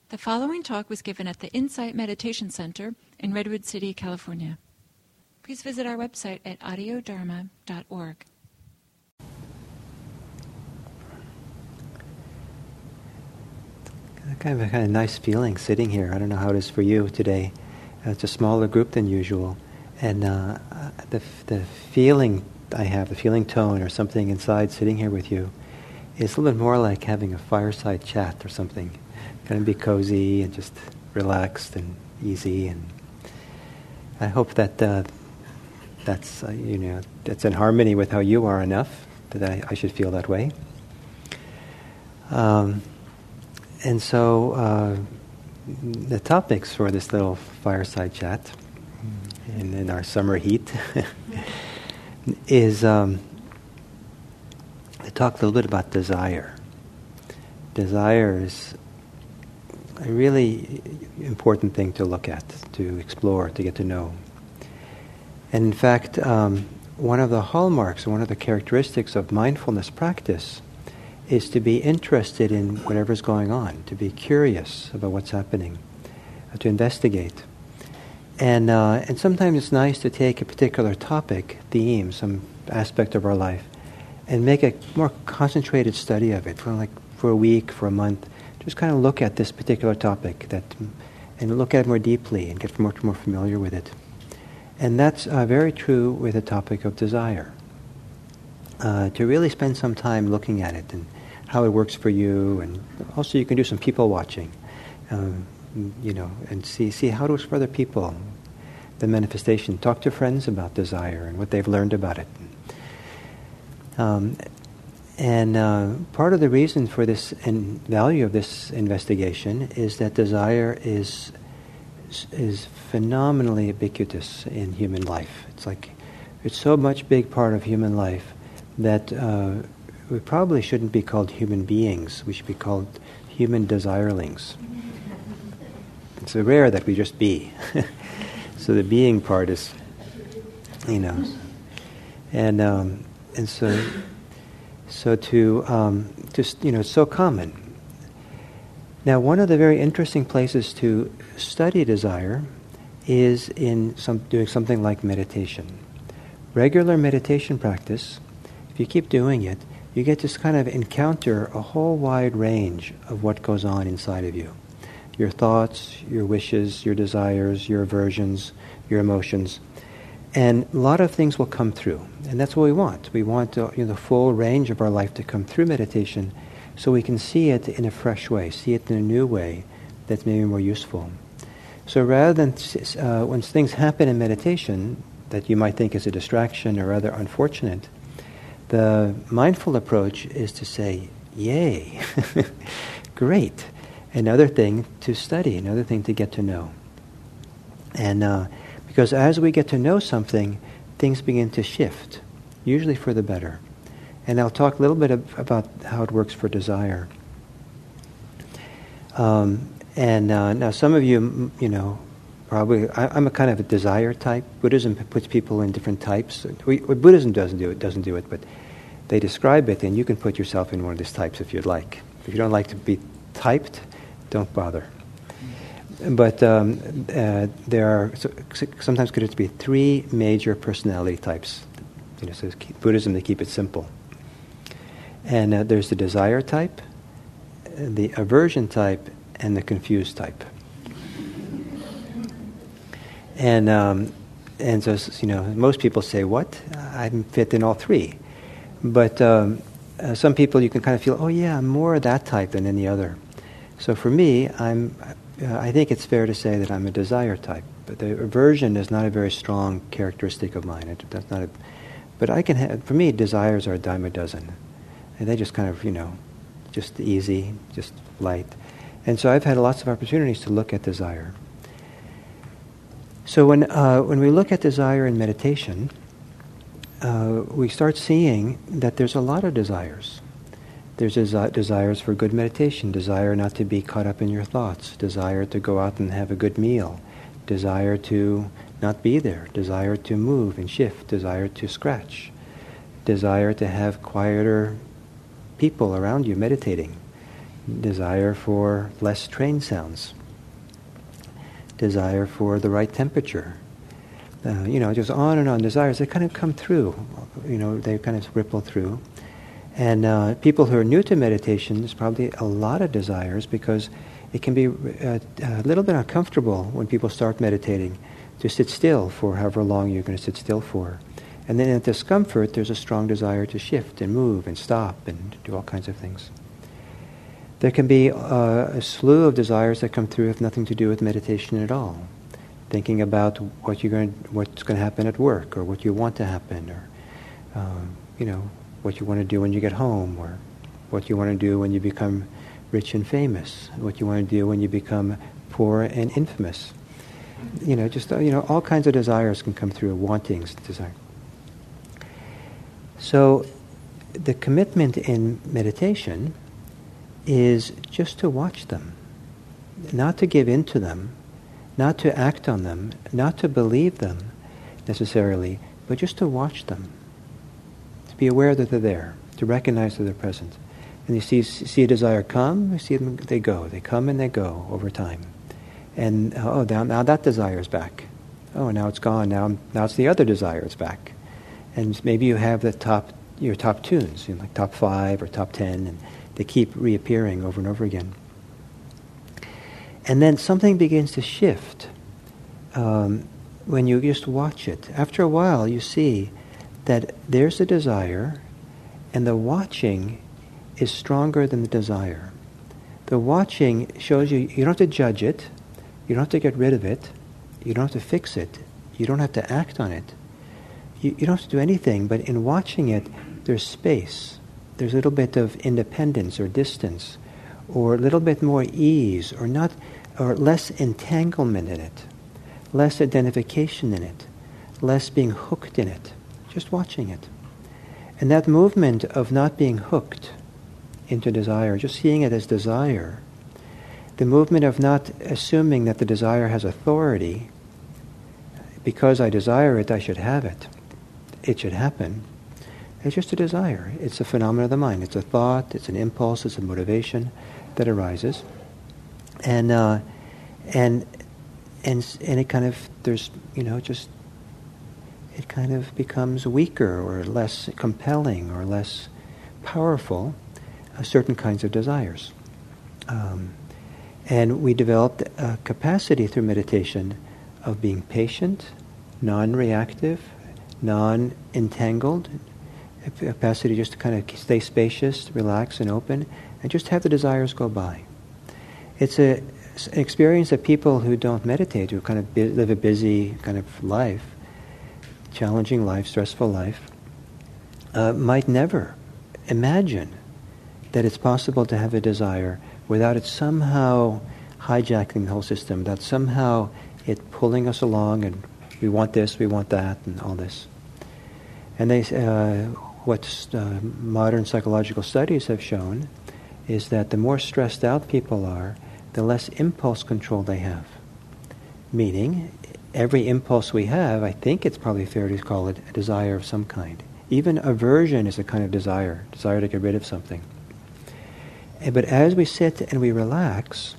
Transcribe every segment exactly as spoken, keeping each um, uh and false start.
The following talk was given at the Insight Meditation Center in Redwood City, California. Please visit our website at audio dharma dot org. Kind of a kind of nice feeling sitting here. I don't know how it is for you today. Uh, it's a smaller group than usual, and uh, the the feeling I have, the feeling tone or something inside sitting here with you, is a little bit more like having a fireside chat or something. Kind of be cozy and just relaxed and easy, and I hope that uh, that's uh, you know that's in harmony with how you are enough that I, I should feel that way. Um, and so uh, the topics for this little fireside chat in, in our summer heat is um, to talk a little bit about desire. Desire is a really important thing to look at, to explore, to get to know. And in fact, um, one of the hallmarks, one of the characteristics of mindfulness practice is to be interested in whatever's going on, to be curious about what's happening, uh, to investigate. And uh, and sometimes it's nice to take a particular topic, theme, some aspect of our life, and make a more concentrated study of it for like for a week, for a month. Just kind of look at this particular topic that, and look at it more deeply and get much more familiar with it. And that's uh, very true with the topic of desire. Uh, to really spend some time looking at it and how it works for you, and also you can do some people watching, um, you know, and see see how it works for other people. The manifestation. Talk to friends about desire and what they've learned about it. Um, And uh, part of the reason for this and value of this investigation is that desire is is phenomenally ubiquitous in human life. It's like it's so much big part of human life that uh, we probably shouldn't be called human beings. We should be called human desirelings. It's so rare that we just be. So the being part is, you know, and um, and so. So to, um, just, you know, it's so common. Now, one of the very interesting places to study desire is in some doing something like meditation. Regular meditation practice, if you keep doing it, you get to kind of encounter a whole wide range of what goes on inside of you. Your thoughts, your wishes, your desires, your aversions, your emotions. And a lot of things will come through. And that's what we want. We want uh, you know, the full range of our life to come through meditation so we can see it in a fresh way, see it in a new way that's maybe more useful. So rather than uh, when things happen in meditation that you might think is a distraction or rather unfortunate, the mindful approach is to say, yay, great. Another thing to study, another thing to get to know. And uh, because as we get to know something, things begin to shift, usually for the better. And I'll talk a little bit ab- about how it works for desire. Um, and uh, now some of you, you know, probably, I, I'm a kind of a desire type. Buddhism puts people in different types. We, Buddhism doesn't do it, doesn't do it, but they describe it, and you can put yourself in one of these types if you'd like. If you don't like to be typed, don't bother. But um, uh, there are so, sometimes considered to be three major personality types. You know, so keep, Buddhism, they keep it simple. And uh, there's the desire type, the aversion type, and the confused type. And um, and so you know, most people say, "What? I fit in all three." But um, uh, some people you can kind of feel, "Oh yeah, I'm more that type than any other." So for me, I'm. Uh, I think it's fair to say that I'm a desire type, but the aversion is not a very strong characteristic of mine. It, that's not a, but I can have, for me, desires are a dime a dozen. And they just kind of, you know, just easy, just light. And so I've had lots of opportunities to look at desire. So when uh, when we look at desire in meditation, uh, we start seeing that there's a lot of desires. There's desi- desires for good meditation, desire not to be caught up in your thoughts, desire to go out and have a good meal, desire to not be there, desire to move and shift, desire to scratch, desire to have quieter people around you meditating, desire for less train sounds, desire for the right temperature. Uh, you know, just on and on desires. They kind of come through. You know, they kind of ripple through. And uh, people who are new to meditation, there's probably a lot of desires because it can be uh, a little bit uncomfortable when people start meditating to sit still for however long you're going to sit still for. And then in discomfort, there's a strong desire to shift and move and stop and do all kinds of things. There can be uh, a slew of desires that come through with nothing to do with meditation at all. Thinking about what you're going, what's going to happen at work, or what you want to happen, or um, you know, what you want to do when you get home, or what you want to do when you become rich and famous, what you want to do when you become poor and infamous. You know, just uh, you know, all kinds of desires can come through, wantings, desire. So, the commitment in meditation is just to watch them, not to give in to them, not to act on them, not to believe them necessarily, but just to watch them, to be aware that they're there, to recognize that they're present. And you see, see a desire come, you see them, they go. They come and they go over time. And, oh, now, now that desire is back. Oh, now it's gone. Now, now it's the other desire is back. And maybe you have the top, your top tunes, you know, like top five or top ten, and they keep reappearing over and over again. And then something begins to shift um, when you just watch it. After a while, you see that there's a desire, and the watching is stronger than the desire. The watching shows you, you don't have to judge it, you don't have to get rid of it, you don't have to fix it, you don't have to act on it, you, you don't have to do anything, but in watching it, there's space. There's a little bit of independence or distance, or a little bit more ease, or not, or less entanglement in it, less identification in it, less being hooked in it, just watching it. And that movement of not being hooked into desire, just seeing it as desire, the movement of not assuming that the desire has authority, because I desire it, I should have it, it should happen. It's just a desire. It's a phenomenon of the mind. It's a thought, it's an impulse, it's a motivation that arises. And uh, and and and it kind of, there's, you know, just, it kind of becomes weaker or less compelling or less powerful, uh, certain kinds of desires. Um, and we developed a capacity through meditation of being patient, non-reactive, non-entangled, a capacity just to kind of stay spacious, relax and open, and just have the desires go by. It's a, an experience that people who don't meditate, who kind of bi- live a busy kind of life, challenging life, stressful life, uh, might never imagine that it's possible to have a desire without it somehow hijacking the whole system, that somehow it pulling us along and we want this, we want that, and all this. And they, uh, what uh, modern psychological studies have shown is that the more stressed out people are, the less impulse control they have. Meaning, every impulse we have, I think it's probably fair to call it a desire of some kind. Even aversion is a kind of desire, desire to get rid of something. But as we sit and we relax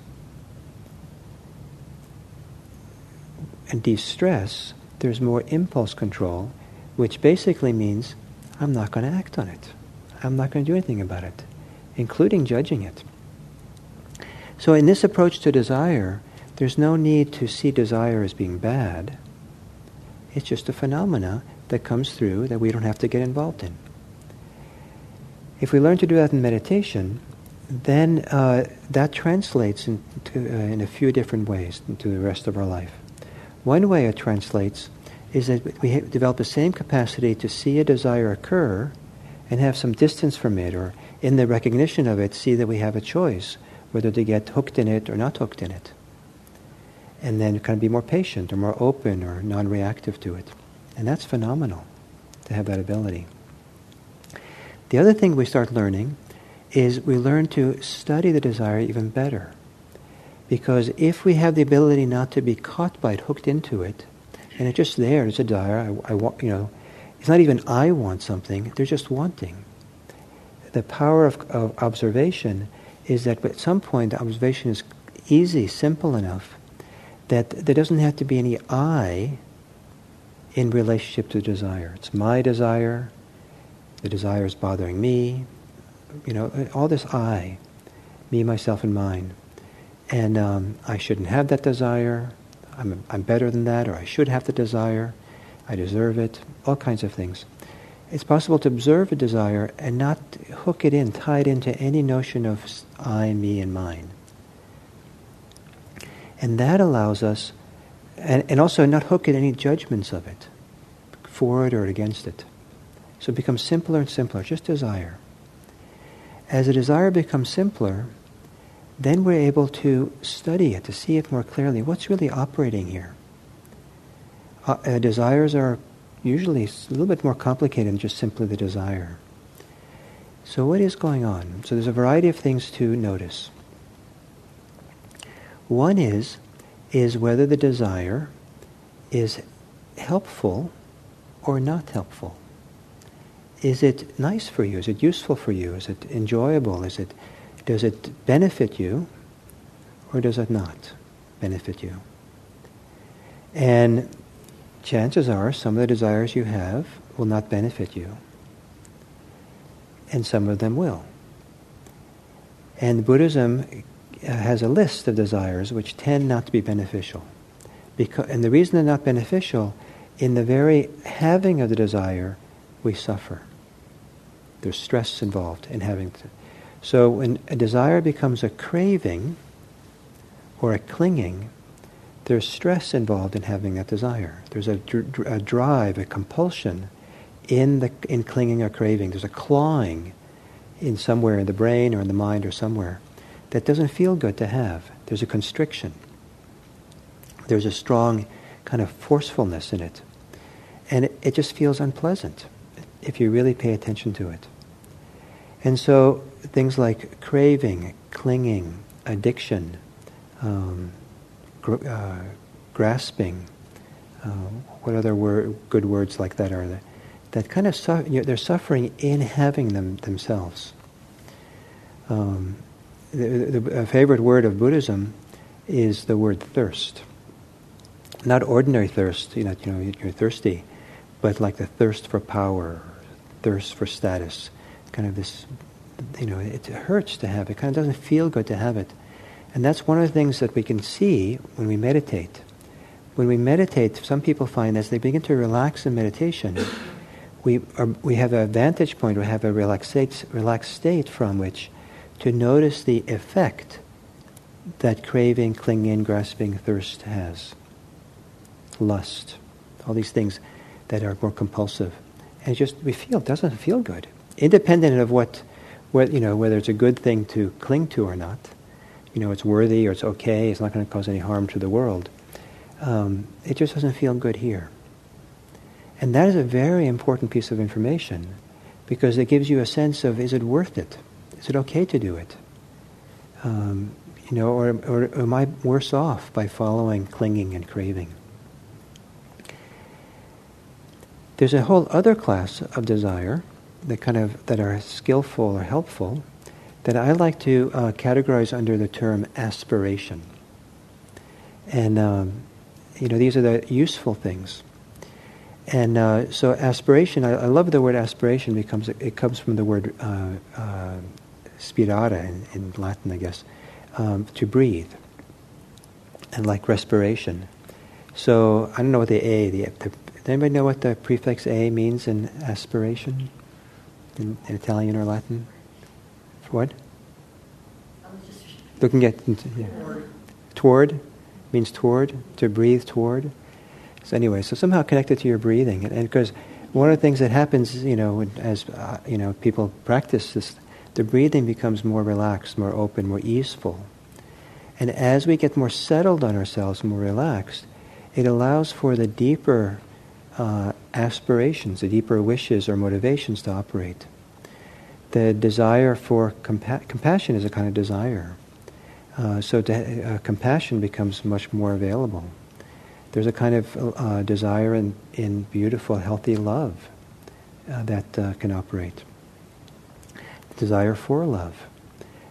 and de-stress, there's more impulse control, which basically means I'm not going to act on it. I'm not going to do anything about it, including judging it. So in this approach to desire, there's no need to see desire as being bad. It's just a phenomena that comes through that we don't have to get involved in. If we learn to do that in meditation, then uh, that translates into, uh, in a few different ways into the rest of our life. One way it translates is that we develop the same capacity to see a desire occur and have some distance from it, or in the recognition of it, see that we have a choice whether to get hooked in it or not hooked in it. And then kind of be more patient or more open or non-reactive to it. And that's phenomenal, to have that ability. The other thing we start learning is we learn to study the desire even better. Because if we have the ability not to be caught by it, hooked into it, and it's just there, it's a desire, I, I want, you know, it's not even I want something, they're just wanting. The power of, of observation is that at some point the observation is easy, simple enough that there doesn't have to be any I in relationship to desire. It's my desire, the desire is bothering me, you know, all this I, me, myself, and mine. And um, I shouldn't have that desire, I'm, I'm better than that, or I should have the desire, I deserve it, all kinds of things. It's possible to observe a desire and not hook it in, tie it into any notion of I, me, and mine. And that allows us, and, and also not hook in any judgments of it, for it or against it. So it becomes simpler and simpler, just desire. As a desire becomes simpler, then we're able to study it, to see it more clearly. What's really operating here? Uh, uh, desires are usually a little bit more complicated than just simply the desire. So what is going on? So there's a variety of things to notice. One is, is whether the desire is helpful or not helpful. Is it nice for you? Is it useful for you? Is it enjoyable? Is it, does it benefit you, or does it not benefit you? And chances are some of the desires you have will not benefit you, and some of them will. And Buddhism has a list of desires which tend not to be beneficial. Because, and the reason they're not beneficial, in the very having of the desire, we suffer. There's stress involved in having to. So when a desire becomes a craving or a clinging, there's stress involved in having that desire. There's a, dr- a drive, a compulsion in the in clinging or craving. There's a clawing in somewhere in the brain or in the mind or somewhere that doesn't feel good to have. There's a constriction. There's a strong kind of forcefulness in it. And it, it just feels unpleasant if you really pay attention to it. And so things like craving, clinging, addiction, um, gr- uh, grasping, uh, what other word, good words like that are there? That kind of su- you know, they're suffering in having them themselves. Um, the, the, a favorite word of Buddhism is the word thirst. Not ordinary thirst, you know, you know, you're thirsty, but like the thirst for power, thirst for status, kind of this, you know, it hurts to have it, kind of doesn't feel good to have it. And that's one of the things that we can see when we meditate. When we meditate, some people find as they begin to relax in meditation, we are, we have a vantage point, we have a relaxate, relaxed state from which to notice the effect that craving, clinging, grasping, thirst has. Lust, all these things that are more compulsive. And just, we feel, it doesn't feel good. Independent of what, what, you know, whether it's a good thing to cling to or not. You know, it's worthy or it's okay, it's not going to cause any harm to the world. Um, it just doesn't feel good here. And that is a very important piece of information because it gives you a sense of, is it worth it? Is it okay to do it? Um, you know, or, or, or am I worse off by following clinging and craving? There's a whole other class of desire that kind of that are skillful or helpful that I like to uh, categorize under the term aspiration. And um, you know, these are the useful things. And uh, so aspiration, I, I love the word aspiration because it, it comes from the word uh, uh, spirare in, in Latin, I guess, um, to breathe, and like respiration. So I don't know what the A, the, the does anybody know what the prefix A means in aspiration? In, in Italian or Latin? What? Looking at... Yeah. Toward means toward, to breathe toward. So anyway, so somehow connected to your breathing. And because one of the things that happens, you know, as uh, you know, people practice this, the breathing becomes more relaxed, more open, more easeful. And as we get more settled on ourselves, more relaxed, it allows for the deeper Uh, aspirations, the deeper wishes or motivations to operate. The desire for compa- compassion is a kind of desire. Uh, so to, uh, compassion becomes much more available. There's a kind of uh, desire in, in beautiful, healthy love uh, that uh, can operate. Desire for love.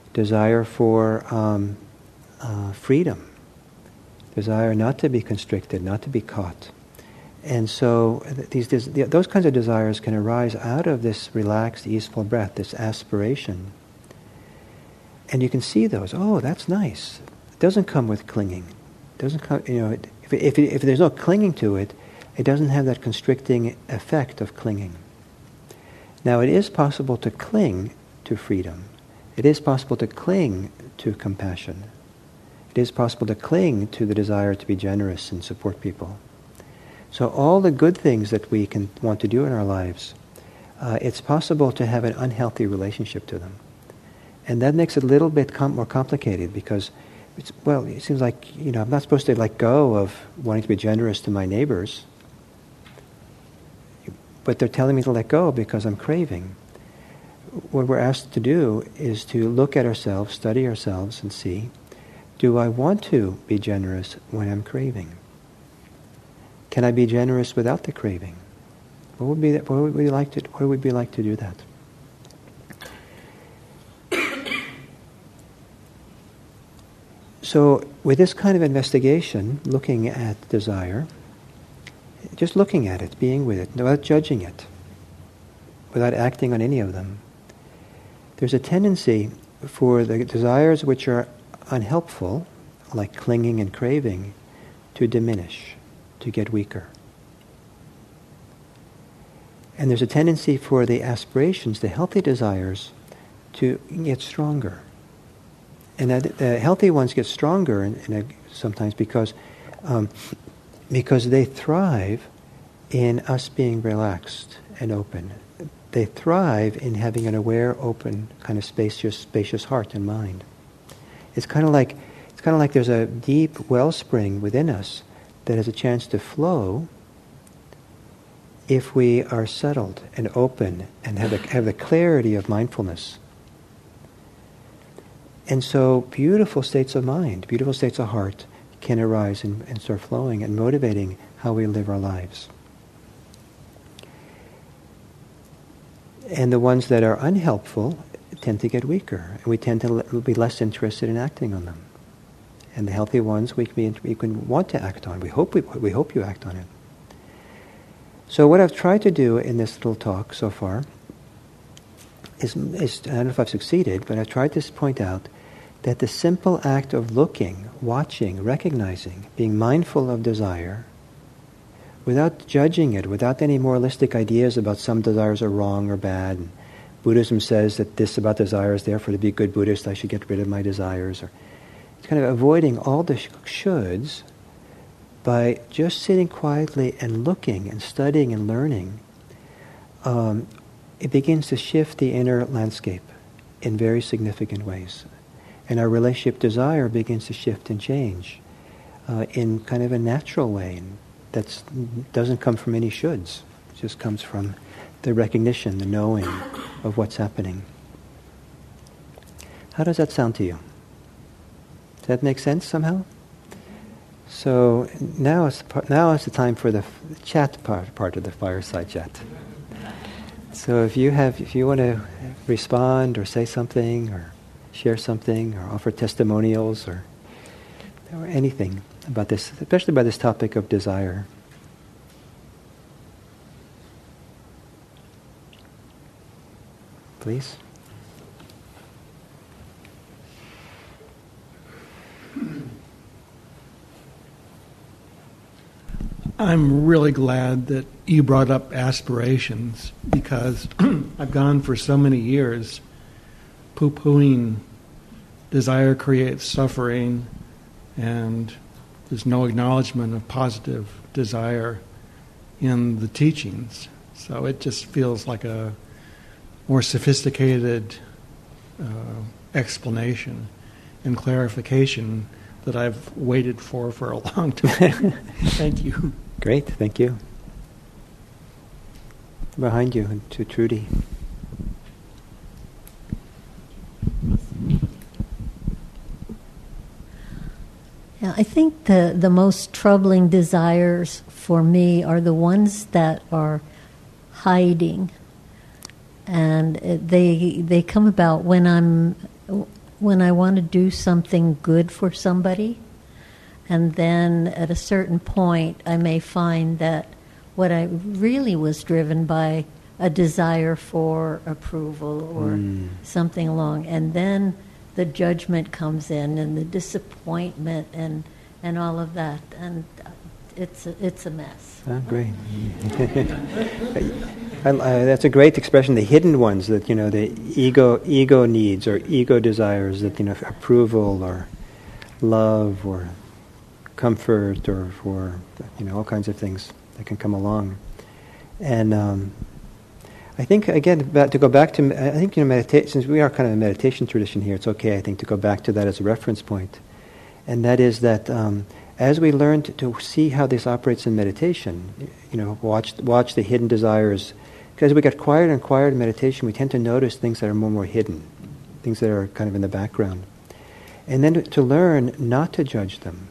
desire for um, uh, freedom, desire not to be constricted, not to be caught. And so these those kinds of desires can arise out of this relaxed, easeful breath, this aspiration. And you can see those. Oh, that's nice. It doesn't come with clinging. It doesn't come. You know, if if, if there's no clinging to it, it doesn't have that constricting effect of clinging. Now, it is possible to cling to freedom. It is possible to cling to compassion. It is possible to cling to the desire to be generous and support people. So all the good things that we can want to do in our lives, uh, it's possible to have an unhealthy relationship to them. And that makes it a little bit com- more complicated because, it's, well, it seems like, you know, I'm not supposed to let go of wanting to be generous to my neighbors, but they're telling me to let go because I'm craving. What we're asked to do is to look at ourselves, study ourselves, and see, do I want to be generous when I'm craving? Can I be generous without the craving? What would be that, what would we like to what would we like to do that? So with this kind of investigation, looking at desire, just looking at it, being with it, without judging it, without acting on any of them, there's a tendency for the desires which are unhelpful, like clinging and craving, to diminish, to get weaker. And there's a tendency for the aspirations, the healthy desires, to get stronger. And that the healthy ones get stronger in, in a, sometimes because um, because they thrive in us being relaxed and open. They thrive in having an aware, open, kind of spacious, spacious heart and mind. It's kind of like it's kind of like there's a deep wellspring within us that has a chance to flow if we are settled and open and have the, have the clarity of mindfulness. And so beautiful states of mind, beautiful states of heart can arise and, and start flowing and motivating how we live our lives. And the ones that are unhelpful tend to get weaker, and we tend to l- be less interested in acting on them. And the healthy ones we can, be, we can want to act on. We hope we, we hope you act on it. So what I've tried to do in this little talk so far is, is I don't know if I've succeeded, but I've tried to point out that the simple act of looking, watching, recognizing, being mindful of desire, without judging it, without any moralistic ideas about some desires are wrong or bad, and Buddhism says that this about desires, therefore to be a good Buddhist I should get rid of my desires, or it's kind of avoiding all the sh- shoulds by just sitting quietly and looking and studying and learning. Um, it begins to shift the inner landscape in very significant ways. And our relationship desire begins to shift and change uh, in kind of a natural way that doesn't come from any shoulds. It just comes from the recognition, the knowing of what's happening. How does that sound to you? Does that make sense somehow? So now is the, now is the time for the chat part, part of the fireside chat. So if you have, if you want to respond or say something or share something or offer testimonials or or anything about this, especially about this topic of desire. Please. I'm really glad that you brought up aspirations because I've gone for so many years poo-pooing desire creates suffering and there's no acknowledgement of positive desire in the teachings. So it just feels like a more sophisticated uh, explanation and clarification that I've waited for for a long time. Thank you. Great, thank you. Behind you, to Trudy. Yeah, I think the, the most troubling desires for me are the ones that are hiding. And they they come about when I'm when I want to do something good for somebody, and then at a certain point I may find that what I really was driven by a desire for approval or mm. something along, and then the judgment comes in and the disappointment and and all of that, and it's a, it's a mess. Oh, great. I, I, that's a great expression. The hidden ones, that you know, the ego ego needs or ego desires, that you know, approval or love or comfort or for you know all kinds of things that can come along, and. Um, I think, again, to go back to, I think, you know, meditation, since we are kind of a meditation tradition here, it's okay, I think, to go back to that as a reference point. And that is that um, as we learn to, to see how this operates in meditation, you know, watch watch the hidden desires, because as we get quieter and quieter in meditation, we tend to notice things that are more and more hidden, things that are kind of in the background. And then to, to learn not to judge them,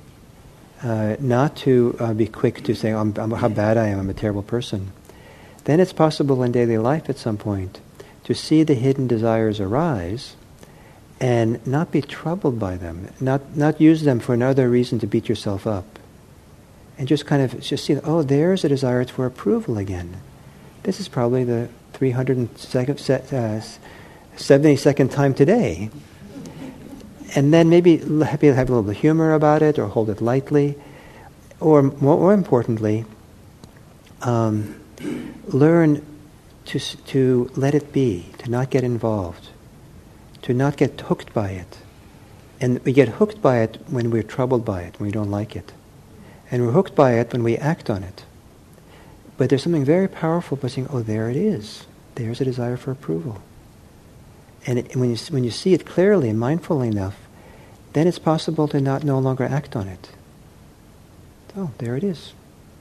uh, not to uh, be quick to say, oh, I'm, I'm, how bad I am, I'm a terrible person. Then it's possible in daily life at some point to see the hidden desires arise and not be troubled by them, not not use them for another reason to beat yourself up. And just kind of just see, oh, there's a desire for approval again. This is probably the three hundred seventy-second time today. And then maybe have, have a little humor about it or hold it lightly. Or more, more importantly, um, learn to to let it be, to not get involved, to not get hooked by it. And we get hooked by it when we're troubled by it, when we don't like it. And we're hooked by it when we act on it. But there's something very powerful by saying, oh, there it is. There's a desire for approval. And it, when you when you see it clearly and mindfully enough, then it's possible to not no longer act on it. Oh, there it is.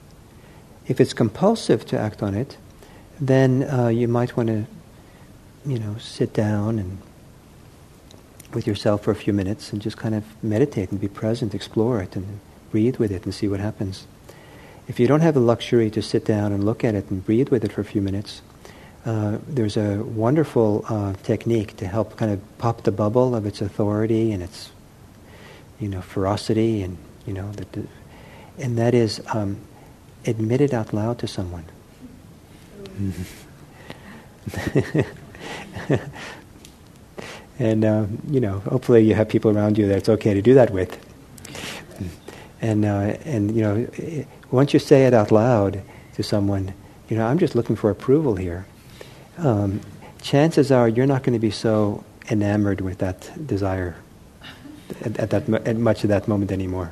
If it's compulsive to act on it, then uh, you might want to, you know, sit down and with yourself for a few minutes and just kind of meditate and be present, explore it, and breathe with it and see what happens. If you don't have the luxury to sit down and look at it and breathe with it for a few minutes, uh, there's a wonderful uh, technique to help kind of pop the bubble of its authority and its, you know, ferocity, and you know, the, the, and that is. Um, Admit it out loud to someone. And, uh, you know, hopefully you have people around you that it's okay to do that with. And, uh, and you know, once you say it out loud to someone, you know, I'm just looking for approval here, um, chances are you're not going to be so enamored with that desire at, at, that, at much of that moment anymore.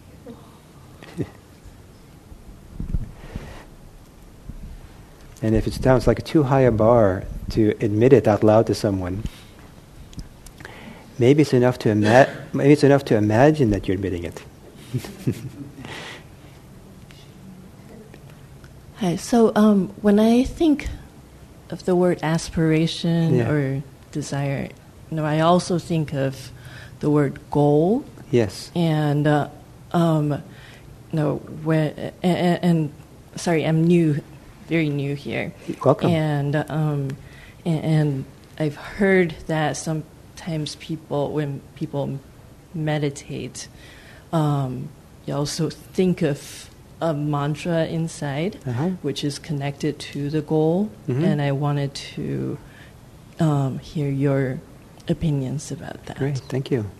And if it sounds like too high a bar to admit it out loud to someone, maybe it's enough to ima- maybe it's enough to imagine that you're admitting it. Hi. So um, when I think of the word aspiration yeah. or desire, you know, I also think of the word goal. Yes. And uh, um, you know, when and, and sorry, I'm new. Very new here. Welcome. And, um, and and I've heard that sometimes people, when people meditate, um, you also think of a mantra inside, uh-huh. which is connected to the goal. Mm-hmm. And I wanted to um, hear your opinions about that. Great, thank you.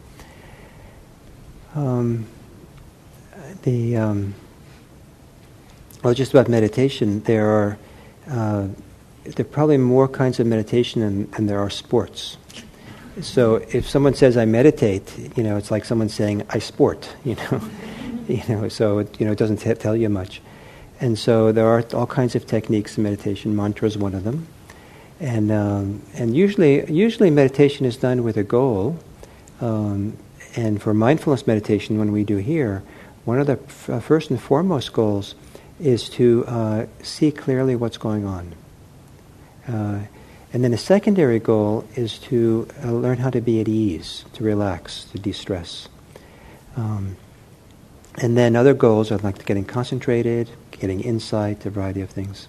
Um, the um, Well, just about meditation, there are uh, there are probably more kinds of meditation than, than there are sports. So if someone says I meditate, you know, it's like someone saying I sport. You know, you know. So it, you know, it doesn't t- tell you much. And so there are all kinds of techniques in meditation. Mantra is one of them, and um, and usually usually meditation is done with a goal. Um, and for mindfulness meditation, when we do here, one of the f- uh, first and foremost goals is to uh, see clearly what's going on. Uh, and then a secondary goal is to uh, learn how to be at ease, to relax, to de-stress. Um, and then other goals are like getting concentrated, getting insight, a variety of things.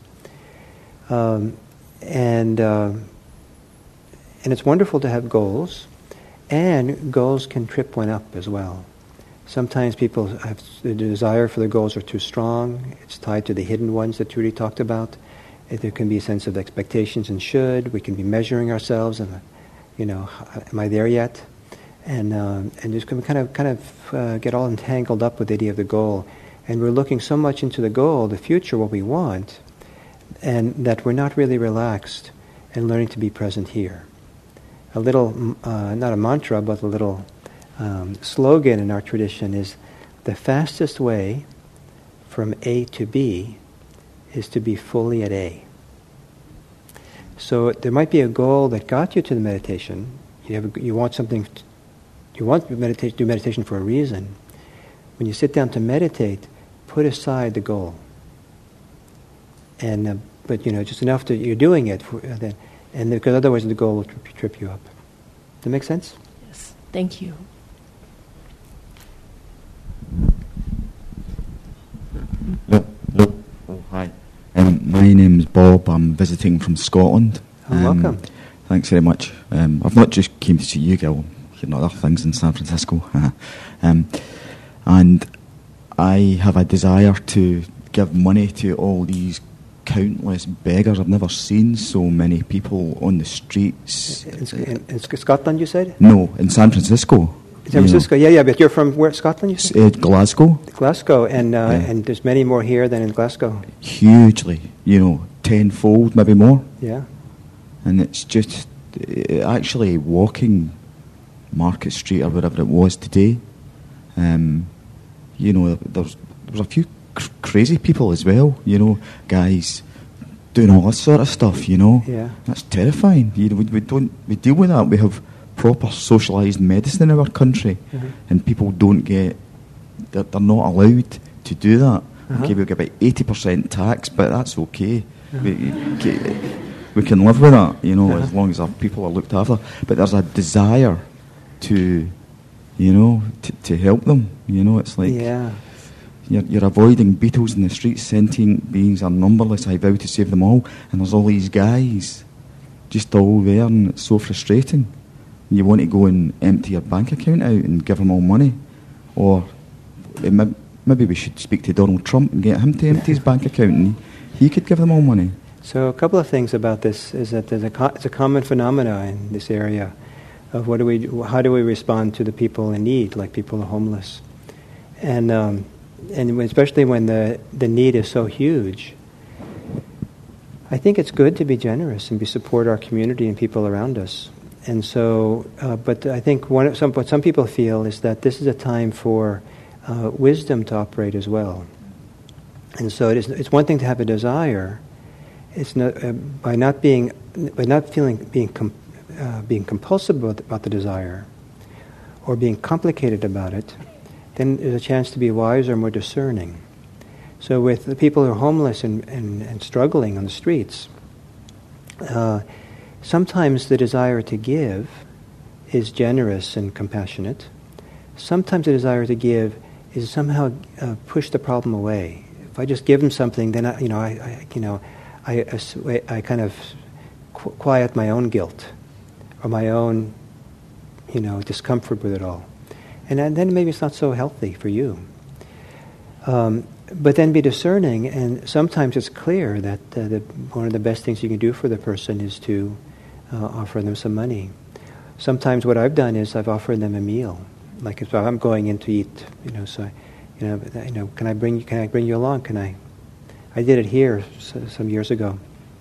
Um, and uh, and it's wonderful to have goals. And goals can trip one up as well. Sometimes people have the desire for the goals are too strong. It's tied to the hidden ones that Trudy talked about. There can be a sense of expectations and should. We can be measuring ourselves, and you know, am I there yet? And um, and just kind of kind of uh, get all entangled up with the idea of the goal, and we're looking so much into the goal, the future, what we want, and that we're not really relaxed and learning to be present here. A little, uh, not a mantra, but a little um, slogan in our tradition is, the fastest way from A to B is to be fully at A. So there might be a goal that got you to the meditation. You have, a, you want something, to, you want to meditate, do meditation for a reason. When you sit down to meditate, put aside the goal. And uh, but you know, just enough that you're doing it, for, uh, then, and because otherwise the goal will trip, trip you up. Does that make sense? Yes. Thank you. Hello. Hello. Oh, hi. Um, my name's Bob. I'm visiting from Scotland. Oh, um, welcome. Thanks very much. Um, I've not just came to see you, Gil. Hearing other things in San Francisco. um, and I have a desire to give money to all these countless beggars. I've never seen so many people on the streets. In, in, in Scotland, you said? No, in San Francisco. San Francisco, yeah, yeah, but you're from where? Scotland, you said? Uh, Glasgow. Glasgow, and uh, Yeah. and there's many more here than in Glasgow. Hugely, you know, tenfold, maybe more. Yeah. And it's just uh, actually walking Market Street or wherever it was today. Um, you know, there's there was a few cr- crazy people as well. You know, guys doing all this sort of stuff. You know, Yeah. that's terrifying. You know, we, we don't we deal with that. We have proper socialised medicine in our country, Mhm. and people don't get. They're, they're not allowed to do that. Uh-huh. Okay, we'll get about eighty percent tax, but that's okay. Uh-huh. We, we- we can live with that, you know, Uh-huh. as long as our people are looked after. But there's a desire to, you know, to, to help them. You know, it's like Yeah. you're, you're avoiding beetles in the streets. Sentient beings are numberless. I vow to save them all. And there's all these guys just all there, and it's so frustrating. You want to go and empty your bank account out and give them all money, or eh, may- maybe we should speak to Donald Trump and get him to empty his bank account, and he could give them all money. So a couple of things about this is that there's a co- it's a common phenomena in this area of what do we do, how do we respond to the people in need, like people who are homeless, and um, and when- especially when the the need is so huge. I think it's good to be generous and be support our community and people around us. And so, uh, but I think one of some what some people feel is that this is a time for uh, wisdom to operate as well. And so it is. It's one thing to have a desire. It's not uh, by not being by not feeling being com, uh, being compulsive about, about the desire, or being complicated about it. Then there's a chance to be wiser, more discerning. So with the people who are homeless and, and, and struggling on the streets, uh, sometimes the desire to give is generous and compassionate. Sometimes the desire to give is somehow uh, push the problem away. If I just give them something, then I, you know, I, I you know, I, I, I kind of qu- quiet my own guilt or my own, you know, discomfort with it all, and then maybe it's not so healthy for you. Um, but then be discerning, and sometimes it's clear that uh, the, one of the best things you can do for the person is to uh, offer them some money. Sometimes what I've done is I've offered them a meal, like if I'm going in to eat, you know, so, you know, you know, can I bring you, can I bring you along? Can I? I did it here so, some years ago.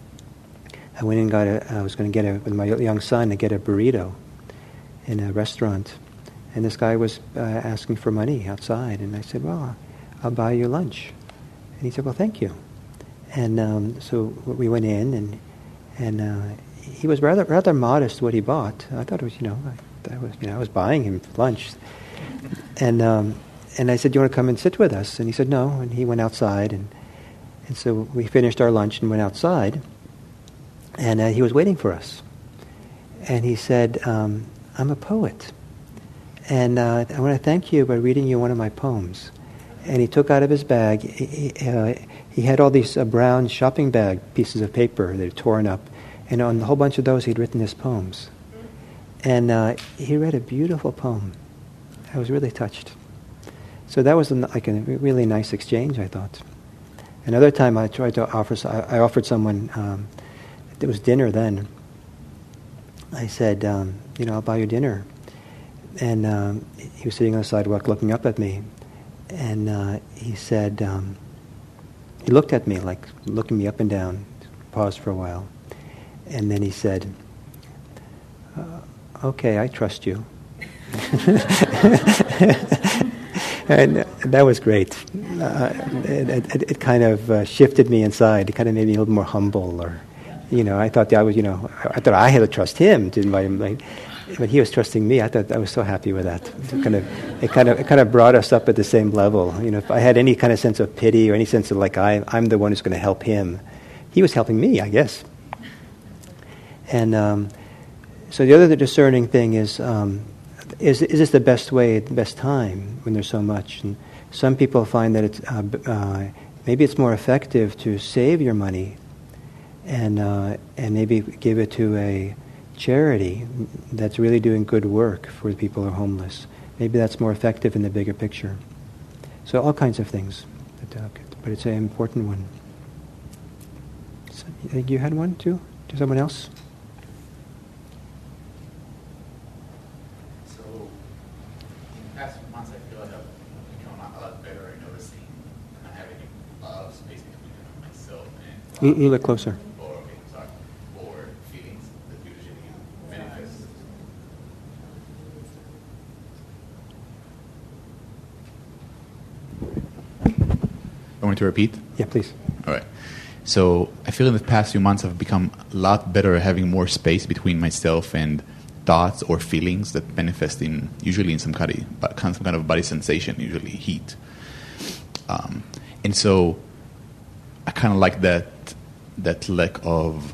I went and got a. I was going to get a with my young son to get a burrito in a restaurant, and this guy was uh, asking for money outside, and I said, "Well, I'll buy you lunch." And he said, "Well, thank you." And um, so we went in, and and uh, he was rather rather modest what he bought. I thought it was, you know, I, I was you know I was buying him lunch, and um, and I said, "Do you want to come and sit with us?" And he said, "No." And he went outside, and and so we finished our lunch and went outside, and uh, he was waiting for us, and he said, um, "I'm a poet, and uh, I want to thank you by reading you one of my poems." And he took out of his bag, he, uh, he had all these uh, brown shopping bag pieces of paper that had torn up, and on a whole bunch of those he'd written his poems. And uh, he read a beautiful poem. I was really touched. So that was a, like a really nice exchange, I thought. Another time I tried to offer, I offered someone, um, it was dinner then. I said, um, you know, I'll buy you dinner. And um, he was sitting on the sidewalk looking up at me. And uh, he said, um, he looked at me, like looking me up and down, paused for a while. And then he said, uh, okay, I trust you. And that was great. Uh, it, it, it kind of uh, shifted me inside. It kind of made me a little more humble, or, you know, I thought that I was, you know, I thought I had to trust him to invite him, like, but he was trusting me. I thought I was so happy with that. It kind of, it kind of, it kind of brought us up at the same level. You know, if I had any kind of sense of pity or any sense of like I, I'm the one who's going to help him, he was helping me, I guess. And um, so the other discerning thing is. Um, Is is this the best way, the best time when there's so much? And some people find that it's uh, uh, maybe it's more effective to save your money, and uh, and maybe give it to a charity that's really doing good work for the people who are homeless. Maybe that's more effective in the bigger picture. So all kinds of things, but, uh, but it's an important one. So, I think you had one too. To someone else. A little bit closer. Or, okay, sorry. Or feelings that usually manifest. I want to repeat? Yeah, please. All right. So I feel in the past few months I've become a lot better at having more space between myself and thoughts or feelings that manifest in usually in some kind of, some kind of body sensation, usually heat. Um, and so I kind of like that that lack of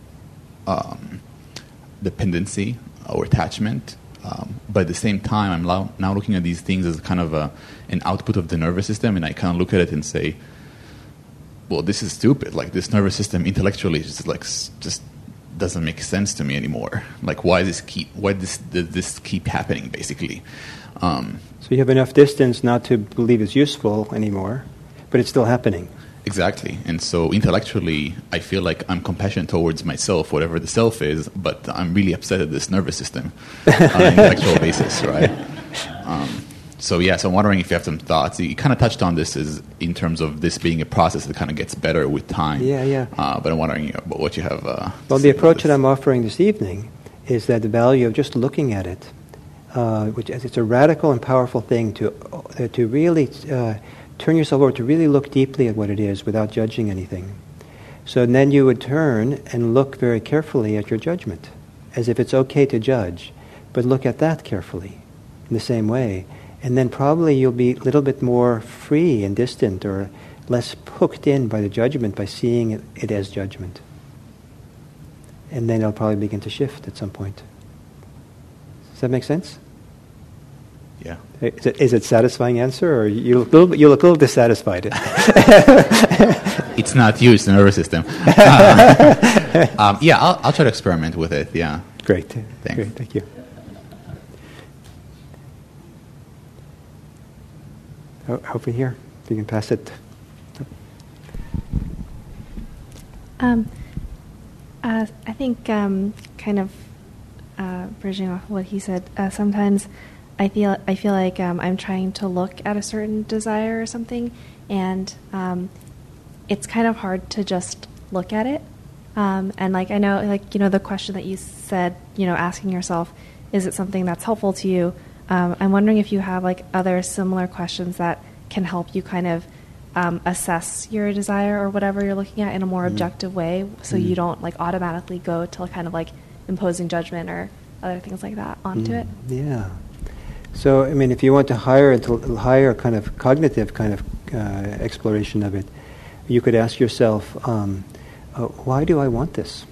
um, dependency or attachment. Um, but at the same time, I'm now, now looking at these things as kind of a, an output of the nervous system, and I kind of look at it and say, well, this is stupid. Like, this nervous system intellectually just like just doesn't make sense to me anymore. Like, why does this keep why does this, this keep happening, basically? Um, so you have enough distance not to believe it's useful anymore, but it's still happening. Exactly. And so intellectually, I feel like I'm compassionate towards myself, whatever the self is, but I'm really upset at this nervous system on an intellectual basis, right? Um, so, yeah, so I'm wondering if you have some thoughts. You kind of touched on this as in terms of this being a process that kind of gets better with time. Yeah, yeah. Uh, but I'm wondering about what you have. Uh, well, the approach that I'm offering this evening is that the value of just looking at it, uh, which it's a radical and powerful thing to uh, to really... Uh, turn yourself over to really look deeply at what it is without judging anything. So then you would turn and look very carefully at your judgment, as if it's okay to judge, but look at that carefully in the same way. And then probably you'll be a little bit more free and distant or less hooked in by the judgment by seeing it, it as judgment. And then it'll probably begin to shift at some point. Does that make sense? Yeah. Is it, is it a satisfying answer, or you look a little, you look a little dissatisfied? It's not you, it's the nervous system. Uh, um, yeah, I'll, I'll try to experiment with it, yeah. Great. Thanks. Great, thank you. Oh, over here, if you can pass it. Um, uh, I think um, kind of uh, bridging off what he said, uh, sometimes I feel I feel like um, I'm trying to look at a certain desire or something, and um, it's kind of hard to just look at it. Um, and like I know, like you know, the question that you said, you know, asking yourself, is it something that's helpful to you? Um, I'm wondering if you have like other similar questions that can help you kind of um, assess your desire or whatever you're looking at in a more mm. objective way, so mm. you don't like automatically go to kind of like imposing judgment or other things like that onto mm. it. Yeah. So, I mean, if you want to hire a higher kind of cognitive kind of uh, exploration of it, you could ask yourself, um, uh, why do I want this?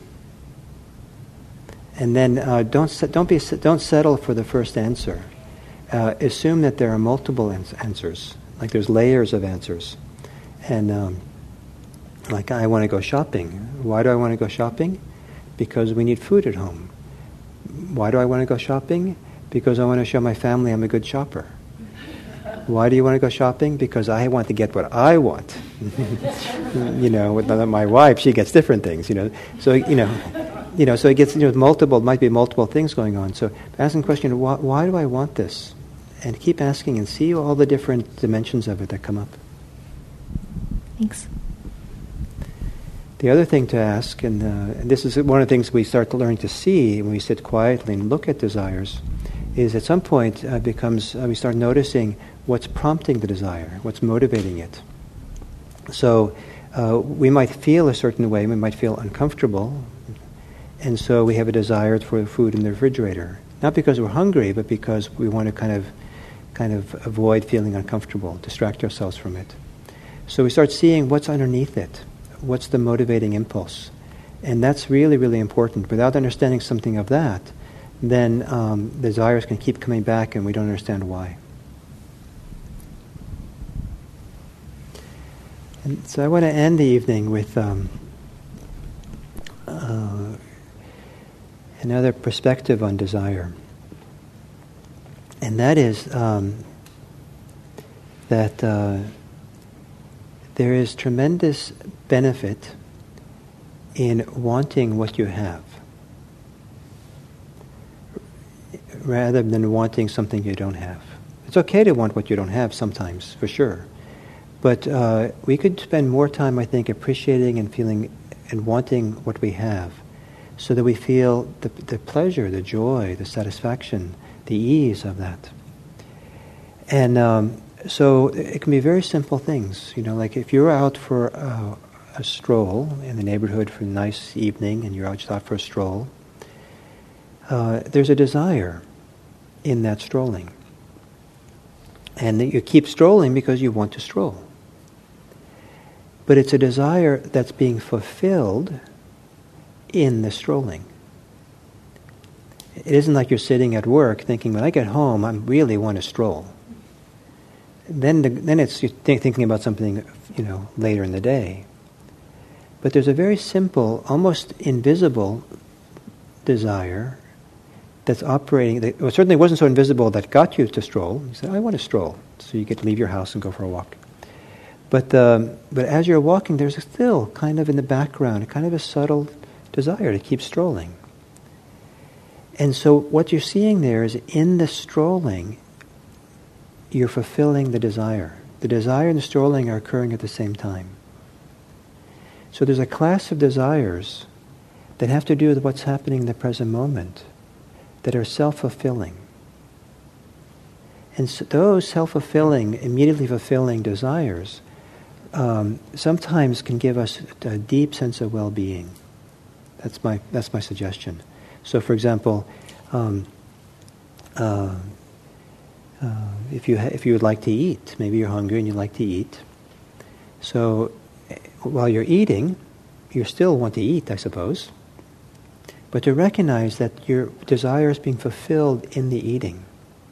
And then uh, don't se- don't be don't settle for the first answer. Uh, assume that there are multiple ans- answers, like there's layers of answers. And um, like, I want to go shopping. Why do I want to go shopping? Because we need food at home. Why do I want to go shopping? Because I want to show my family I'm a good shopper. Why do you want to go shopping? Because I want to get what I want. You know, with my wife, she gets different things. You know, so you know, you know, so it gets you know multiple. Might be multiple things going on. So asking the question, why, why do I want this? And keep asking and see all the different dimensions of it that come up. Thanks. The other thing to ask, and, uh, and this is one of the things we start to learn to see when we sit quietly and look at desires, is at some point uh, becomes uh, we start noticing what's prompting the desire, what's motivating it. So uh, we might feel a certain way, we might feel uncomfortable, and so we have a desire for food in the refrigerator. Not because we're hungry, but because we want to kind of, kind of avoid feeling uncomfortable, distract ourselves from it. So we start seeing what's underneath it, what's the motivating impulse, and that's really, really important. Without understanding something of that, then um, desires can keep coming back, and we don't understand why. And so I want to end the evening with um, uh, another perspective on desire. And that is um, that uh, there is tremendous benefit in wanting what you have, rather than wanting something you don't have. It's okay to want what you don't have sometimes, for sure. But uh, we could spend more time, I think, appreciating and feeling and wanting what we have, so that we feel the, the pleasure, the joy, the satisfaction, the ease of that. And um, so it can be very simple things, you know, like if you're out for a, a stroll in the neighborhood for a nice evening and you're out just out for a stroll, uh, there's a desire in that strolling. And that you keep strolling because you want to stroll. But it's a desire that's being fulfilled in the strolling. It isn't like you're sitting at work thinking, when I get home, I really want to stroll. Then, the, then it's you're th- thinking about something, you know, later in the day. But there's a very simple, almost invisible desire that's operating. That, well, certainly wasn't so invisible that got you to stroll. You said, I want to stroll. So you get to leave your house and go for a walk. But um, but as you're walking, there's still kind of in the background, kind of a subtle desire to keep strolling. And so what you're seeing there is in the strolling, you're fulfilling the desire. The desire and the strolling are occurring at the same time. So there's a class of desires that have to do with what's happening in the present moment, that are self-fulfilling. And so those self-fulfilling, immediately fulfilling desires um, sometimes can give us a deep sense of well-being. That's my that's my suggestion. So, for example, um, uh, uh, if you ha- if you would like to eat, maybe you're hungry and you like to eat. So, while you're eating, you still want to eat, I suppose. But to recognize that your desire is being fulfilled in the eating.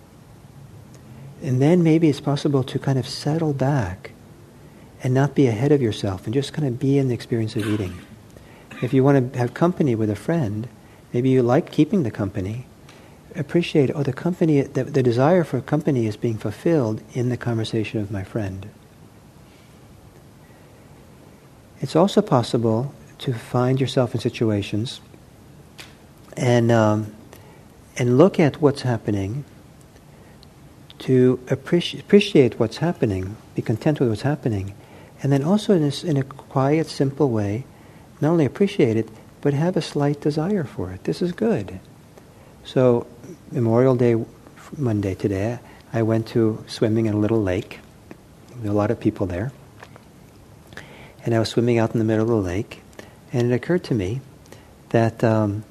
And then maybe it's possible to kind of settle back and not be ahead of yourself and just kind of be in the experience of eating. If you want to have company with a friend, maybe you like keeping the company, appreciate, oh, the company, the, the desire for company is being fulfilled in the conversation of my friend. It's also possible to find yourself in situations and um, and look at what's happening, to appreci- appreciate what's happening, be content with what's happening, and then also in, this, in a quiet, simple way, not only appreciate it, but have a slight desire for it. This is good. So, Memorial Day, Monday today, I went to swimming in a little lake. There were a lot of people there. And I was swimming out in the middle of the lake, and it occurred to me that um,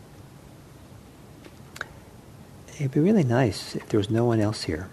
it'd be really nice if there was no one else here.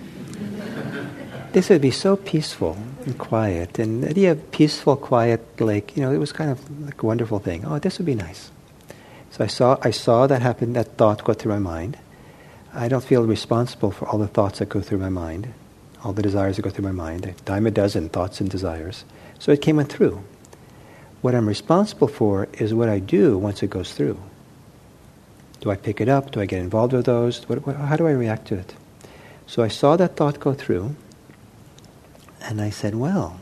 This would be so peaceful and quiet, and the idea of peaceful, quiet lake, you know, it was kind of like a wonderful thing. Oh, this would be nice. So I saw, I saw that happen, that thought go through my mind. I don't feel responsible for all the thoughts that go through my mind, all the desires that go through my mind, a dime a dozen thoughts and desires. So it came through. What I'm responsible for is what I do once it goes through. Do I pick it up? Do I get involved with those? What, what, how do I react to it? So I saw that thought go through, and I said, well,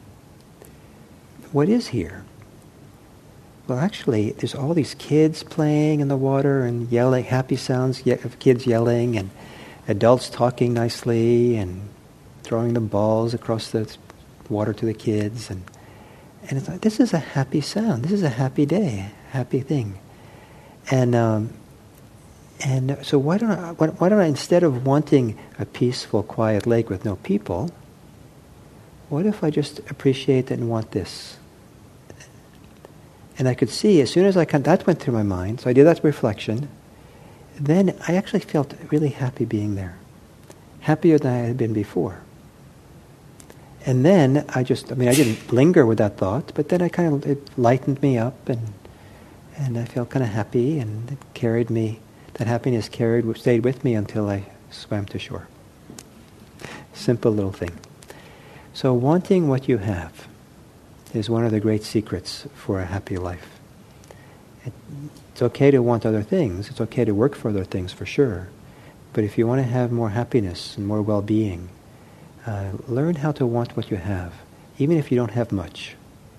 what is here? Well, actually, there's all these kids playing in the water and yelling, happy sounds of kids yelling, and adults talking nicely and throwing the balls across the water to the kids. And, and it's like, this is a happy sound. This is a happy day, happy thing. And um, and so why don't I, why don't I, instead of wanting a peaceful, quiet lake with no people, what if I just appreciate it and want this? And I could see, as soon as I kind that went through my mind, so I did that reflection, then I actually felt really happy being there. Happier than I had been before. And then I just, I mean, I didn't linger with that thought, but then I kind of, it lightened me up, and and I felt kind of happy, and it carried me, that happiness carried, stayed with me until I swam to shore. Simple little thing. So wanting what you have is one of the great secrets for a happy life. It, it's okay to want other things. It's okay to work for other things, for sure. But if you want to have more happiness and more well-being, uh, learn how to want what you have, even if you don't have much.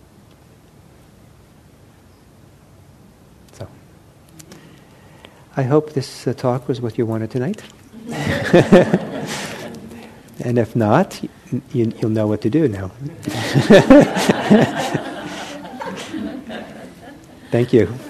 So, I hope this uh, talk was what you wanted tonight. And if not, you, you'll know what to do now. Thank you.